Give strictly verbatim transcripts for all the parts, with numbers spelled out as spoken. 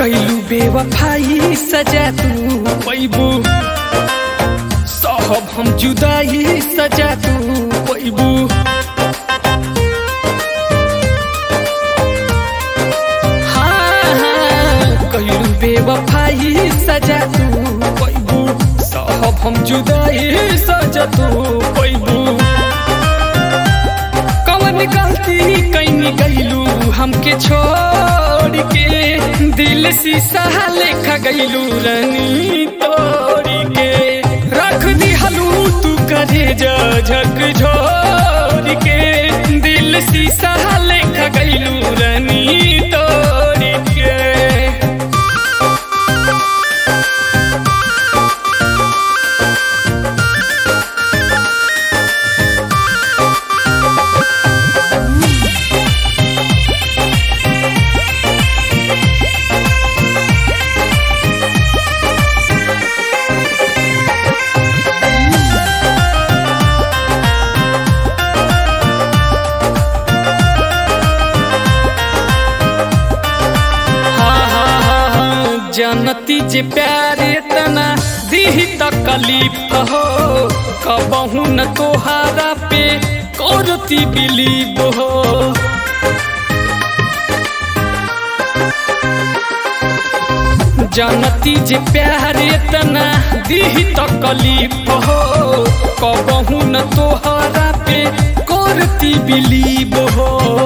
कैलू बेवफाई सजा तू पैबू सहब हम जुदाई सजा तू पैबू हाँ हाँ कैलू बेवफाई सजा तू पैबू सहब हम जुदाई सजा तू पैबू कवन गलती कैनी गईलू हमके छोड़ के दिल शीशा लेखा गईलू रानी तोड़ी के रख दिहलू तू करे जा झक झोर के दिल शीशा लेखा गईलू रानी तोड़ी के जनती जे प्यारे तना दीही तकलीफ हो कबहू न तोहारा पे करती बिलीव हो जनती जे प्यारे तना दीही तकलीफ हो कबहू न तोहारा पे करती बिलीव हो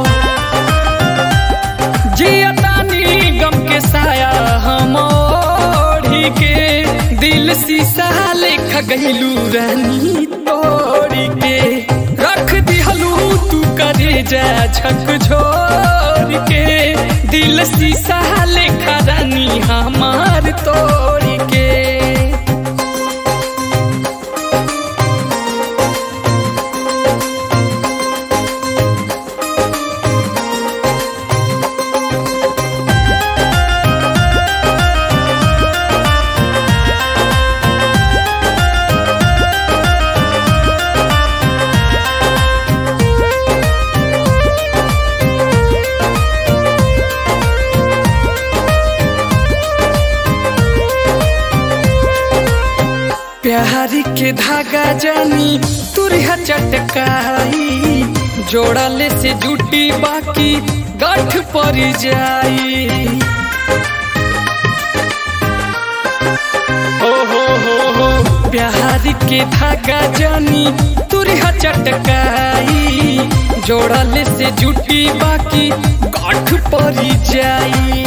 जियतानी गम के साया हम ओढ़ी के दिल शीशा लेखा गईलू रानी तोड़ी के रख दिहलू तू करे जा झक झोर के दिल शीशा लेखा रानी हमार तोड़ी के प्यारी के धागा जानी तुरहा चटकाई जोड़ले से जुटी बाकी गांठ पर जाई ओ हो हो हो प्यारी के धागा जानी तुरहा चटकाई जोड़ले से जुटी बाकी गांठ पर जाई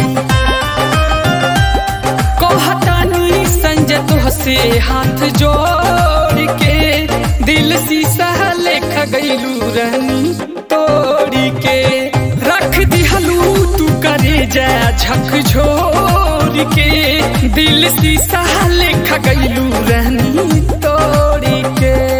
कहतानी संजय तुहसे हाथ जोड़ के दिल शीशा लेखा गईलू रानी तोड़ी के रख दिहलू तू करे जा झक झोर के दिल शीशा लेखा गईलू रानी तोड़ी के।